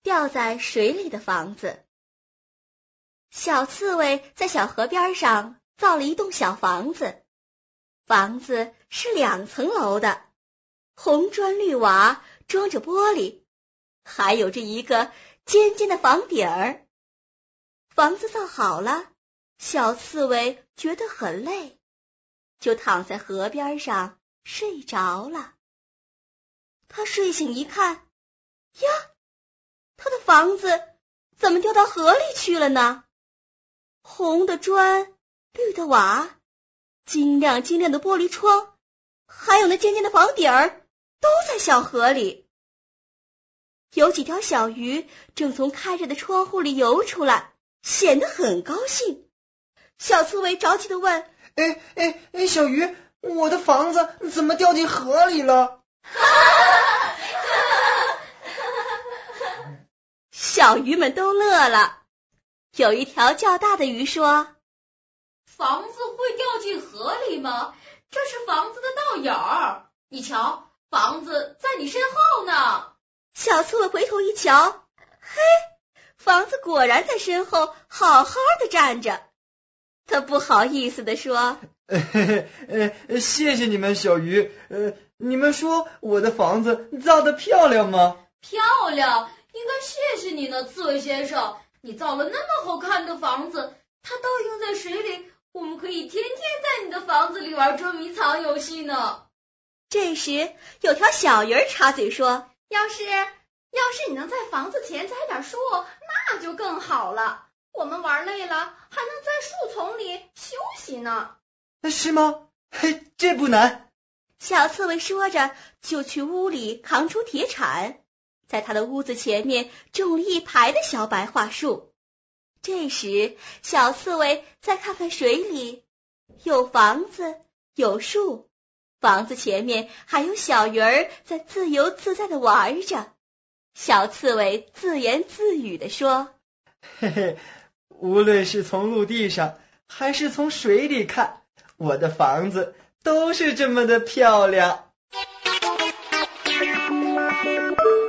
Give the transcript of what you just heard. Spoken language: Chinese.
掉在水里的房子。小刺猬在小河边上造了一栋小房子，房子是2层楼的，红砖绿瓦，装着玻璃，还有着一个尖尖的房顶儿。房子造好了，小刺猬觉得很累，就躺在河边上睡着了。他睡醒一看，呀，他的房子怎么掉到河里去了呢？红的砖，绿的瓦，晶亮晶亮的玻璃窗，还有那尖尖的房顶儿，都在小河里。有几条小鱼正从开着的窗户里游出来，显得很高兴。小刺猬着急地问： 小鱼，我的房子怎么掉进河里了？ 小鱼们都乐了。有一条较大的鱼说： 房子会掉进河里吗？这是房子的倒影儿，你瞧，房子在你身后呢。 小刺猬回头一瞧，嘿，房子果然在身后好好的站着。他不好意思地说： 谢谢你们小鱼，你们说我的房子造得漂亮吗？ 漂亮，应该谢谢你呢，刺猬先生，你造了那么好看的房子，它倒映在水里，我们可以天天在你的房子里玩捉迷藏游戏呢。 这时有条小鱼儿插嘴说： 要是你能在房子前栽点树，那就更好了，我们玩累了还能在树丛里休息呢。 是吗？这不难。 小刺猬说着就去屋里扛出铁铲，在他的屋子前面种了一排的小白桦树。这时小刺猬再看看水里，有房子，有树，房子前面还有小鱼儿在自由自在地玩着。小刺猬自言自语地说： 无论是从陆地上还是从水里看，我的房子都是这么的漂亮。